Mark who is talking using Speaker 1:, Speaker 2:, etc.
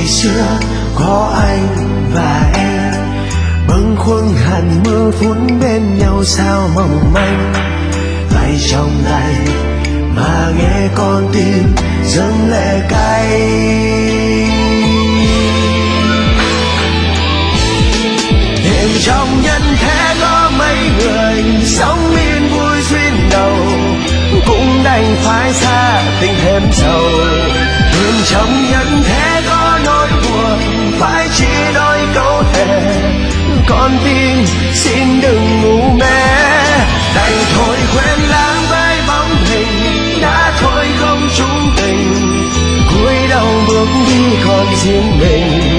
Speaker 1: ngày xưa có anh và em bâng khuâng hàn mưa phút bên nhau sao mong manh. Tay trong tay mà nghe con tim dâng lệ cay. Đêm trong nhân thế có mấy người sống yên vui duyên đầu, cũng đành phải xa tình thêm sầu. Đường trong nhân thế có nỗi buồn phải chia đôi câu thề, con tim xin đừng ngu mê. Đành thôi quên lãng với bóng hình đã thôi không chung tình, cúi đầu bước đi còn riêng mình.